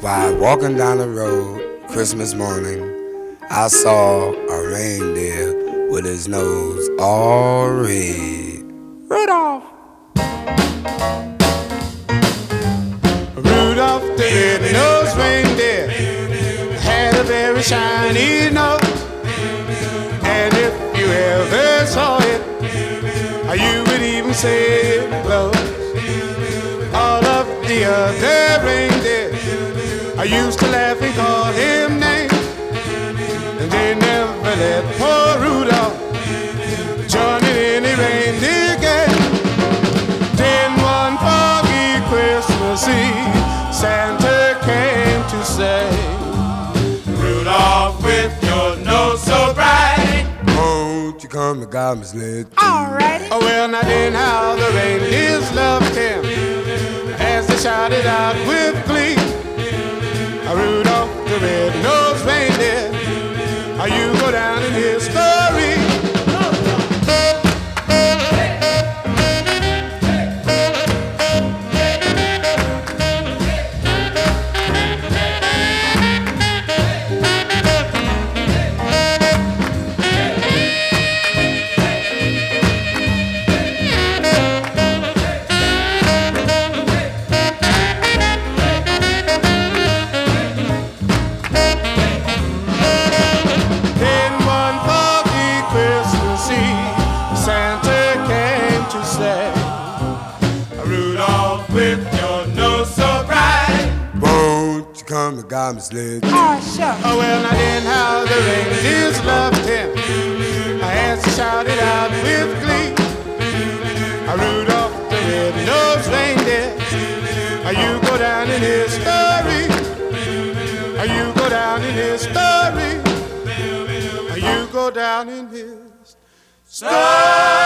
While walking down the road Christmas morning, I saw a reindeer with his nose all red. Rudolph! Rudolph the red-nosed reindeer had a very shiny nose, and if you ever saw it, you would even say it glows. All of the other reindeer I used to laugh and call him names, and they never let poor Rudolph join in any reindeer game. Then one foggy Christmas Eve, Santa came to say, Rudolph, with your nose so bright, won't you come to God's sled? Alrighty. oh well, now then how the reindeers loved him as they shouted out with glee, Rudolph the red-nosed reindeer, you go down in history. Rudolph, with your nose so bright, Won't you come to God's sled? Oh, sure. Oh well, now then how the reindeers loved him as he shouted out with glee, Rudolph the red-nosed reindeer, you go down in history. You go down in history. You go down in his story.